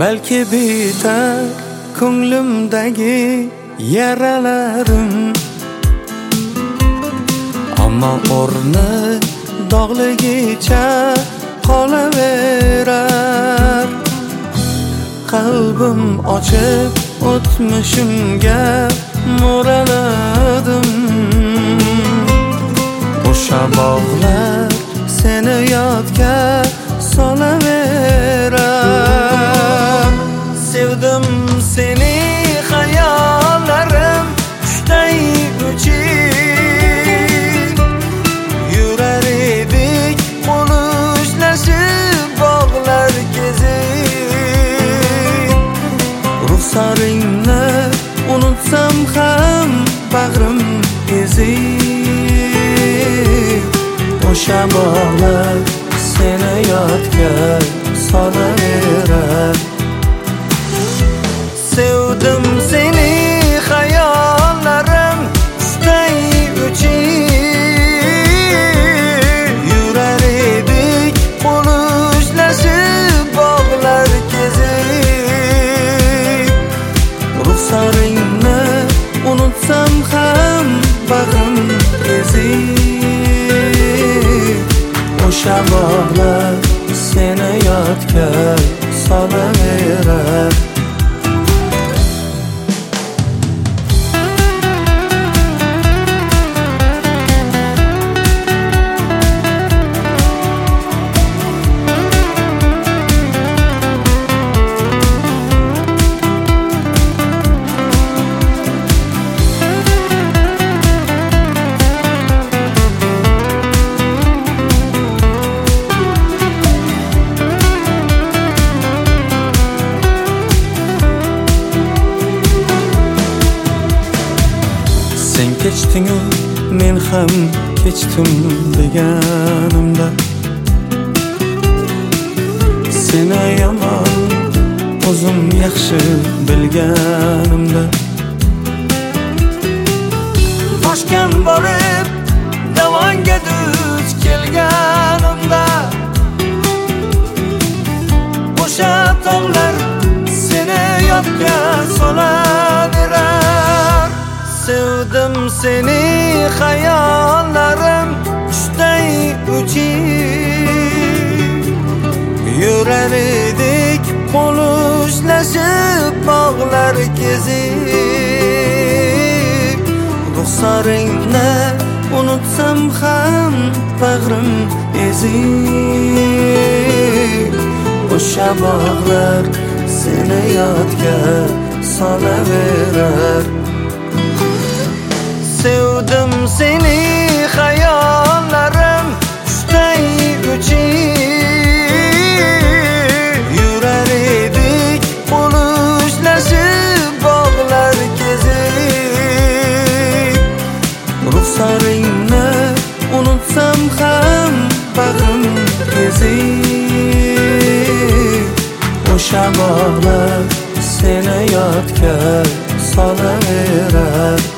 Belki biter ko'nglimdagi yaralarim, ammo o'rni dog'ligicha qolaverar. Qalbim ochib o'tmishimga mo'raladim. O'sha bog'lar seni yodga solaverar. Sevdim seni, hayollarim qushday uchib yurar edik, qo'l ushlashib bog'lar kezib. Ruxsaringni unutsam ham bag'rim ezib. O'sha bog'lar seni yodga solaverar. Sevdim seni, hayollarim qushday uchib yurar edik, qo'l ushlashib bog'lar kezib. Ruxsaringni unutsam ham bag'rim ezib. O'sha bog'lar seni yodga solaverar. Sen kechding-u men ham kechdim deganimda, seni yomon o'zim yaxshi bilganimda, toshgan borib davonga duch kelganimda, o'sha tog'lar seni yodga solaverar. Sevdim seni, hayollarim qushday uchib yurar edik, qo'l ushlashib bog'lar kezib. Ruxsaringni unutsam ham bag'rim ezib. O'sha bog'lar seni yodga solaverar. Sevdim seni, hayollarim qushday uchib yurar edik, qo'l ushlashib bog'lar kezib. Ruxsaringni unutsam ham bag'rim ezib. O'sha bog'lar seni yodga solaverar.